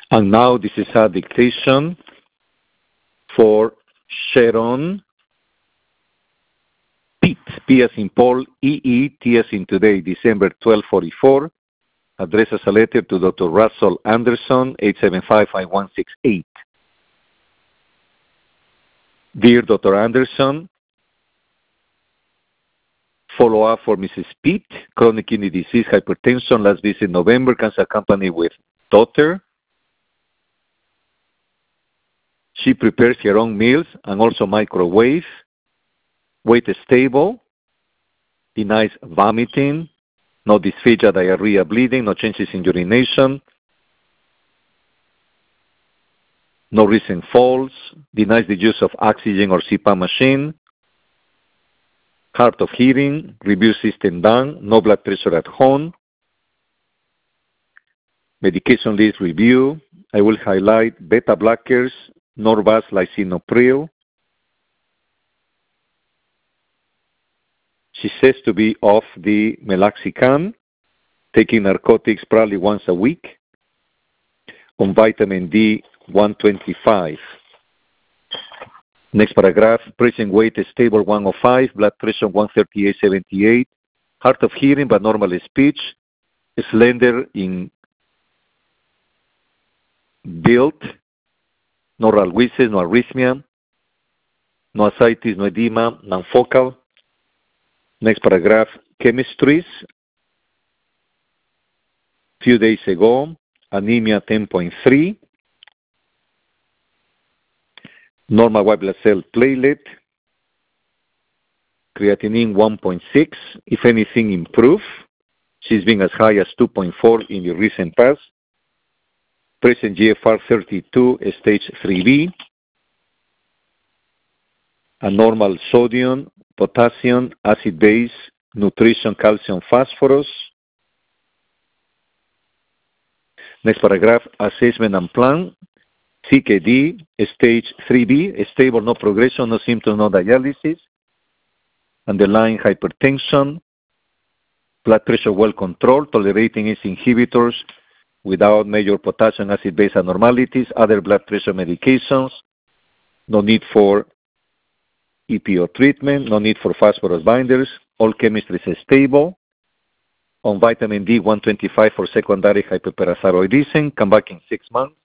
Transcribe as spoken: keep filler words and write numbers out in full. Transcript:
And now this is a dictation for Sharon Pete, P as in Paul, E E, T as in today, December twelfth, forty-four. Address as a letter to Doctor Russell Anderson, eight seven five, five one six eight. Dear Doctor Anderson, follow-up for Missus Pete, chronic kidney disease, hypertension, last visit in November, cancer accompanied with daughter. She prepares her own meals and also microwave. Weight stable. Denies vomiting. No dysphagia, diarrhea, bleeding. No changes in urination. No recent falls. Denies the use of oxygen or C PAP machine. Hard of hearing. Review system done. No blood pressure at home. Medication list review. I will highlight beta blockers, Norvasc, lisinopril. She says to be off the meloxicam, taking narcotics probably once a week, on vitamin D one twenty-five. Next paragraph, present weight is stable one oh five, blood pressure one thirty-eight seventy-eight, hard of hearing but normal speech, slender in build, no oral wheezes, no arrhythmia, no ascites, no edema, non-focal. Next paragraph, chemistries. Few days ago, anemia ten point three, normal white blood cell platelet, creatinine one point six, if anything improved. She's been as high as two point four in the recent past. Present G F R thirty-two, stage three B. A normal sodium, potassium, acid base, nutrition, calcium, phosphorus. Next paragraph, assessment and plan. C K D, stage three B, stable, no progression, no symptoms, no dialysis. Underlying hypertension. Blood pressure well controlled, tolerating its inhibitors without major potassium acid base abnormalities, other blood pressure medications. No need for E P O treatment, no need for phosphorus binders. All chemistries are stable. On vitamin D one twenty-five for secondary hyperparathyroidism, come back in six months.